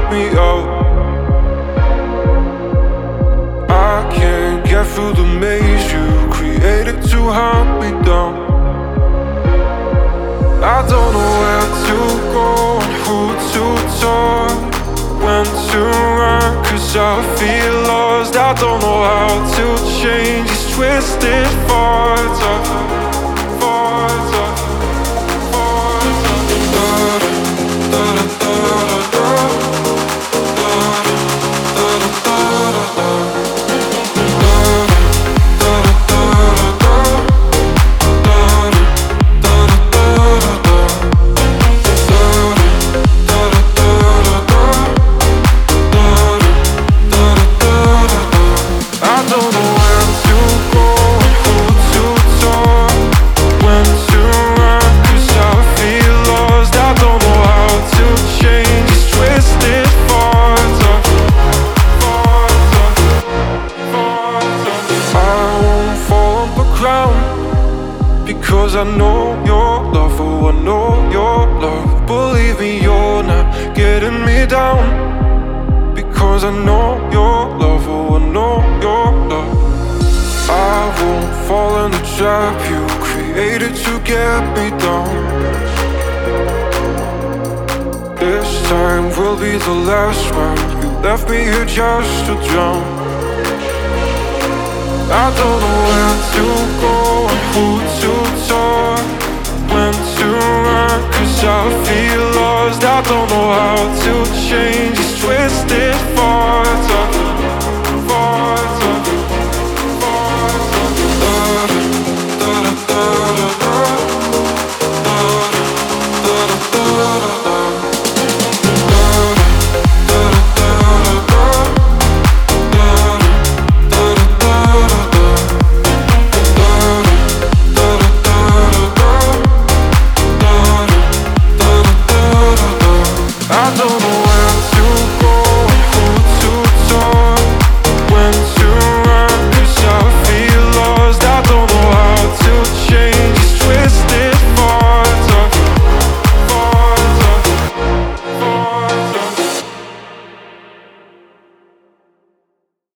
me out. I can't get through the maze you created to hunt me down. I don't know where to go and who to talk, when to run, 'cause I feel lost. I don't know how to change these twisted thoughts. Because I know your love, oh I know your love. Believe me, you're not getting me down. Because I know your love, oh I know your love. I won't fall in the trap you created to get me down. This time will be the last one. You left me here just to drown. I don't know where to go and who to talk, when to run, 'cause I feel lost. I don't know how to change these twisted